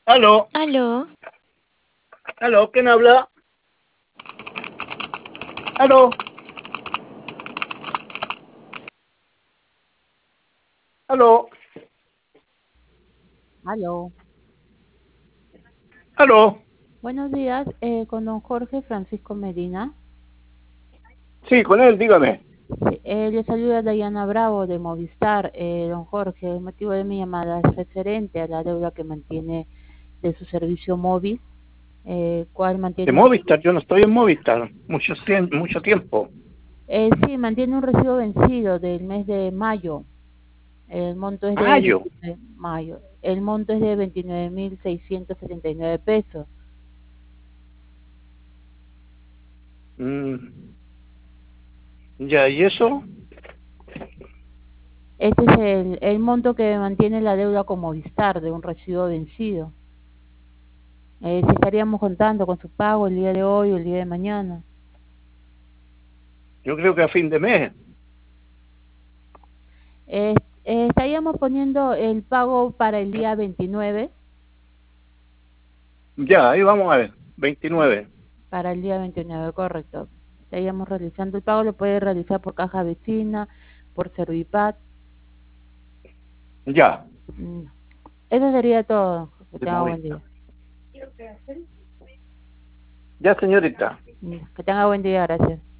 Aló, Aló, aló, ¿quién habla? Aló, aló, Aló, aló. buenos días, con don Jorge Francisco Medina. Sí, con él, dígame. Sí, le saluda Dayana Bravo de Movistar. Don Jorge, el motivo de mi llamada es referente a la deuda que mantiene de su servicio móvil, cual De mantiene un, Movistar, yo no estoy en Movistar. Mucho tiempo. sí, mantiene un recibo vencido del mes de mayo. El monto es de Mayo. 29 mayo. El monto es de 29.679 pesos. Mm, ya, ¿y eso? Este es el monto que mantiene la deuda con Movistar de un recibo vencido. Si estaríamos contando con su pago el día de hoy o el día de mañana. Yo creo que a fin de mes. Eh, estaríamos poniendo el pago para el día 29, Ya, ahí vamos a ver. 29. para el día 29, correcto. Estaríamos realizando el pago, lo puede realizar por caja vecina, por Servipad. Ya, Mm, Eso sería todo. Que de tenga buen Movistar. día. Ya, señorita. Que tenga buen día, gracias.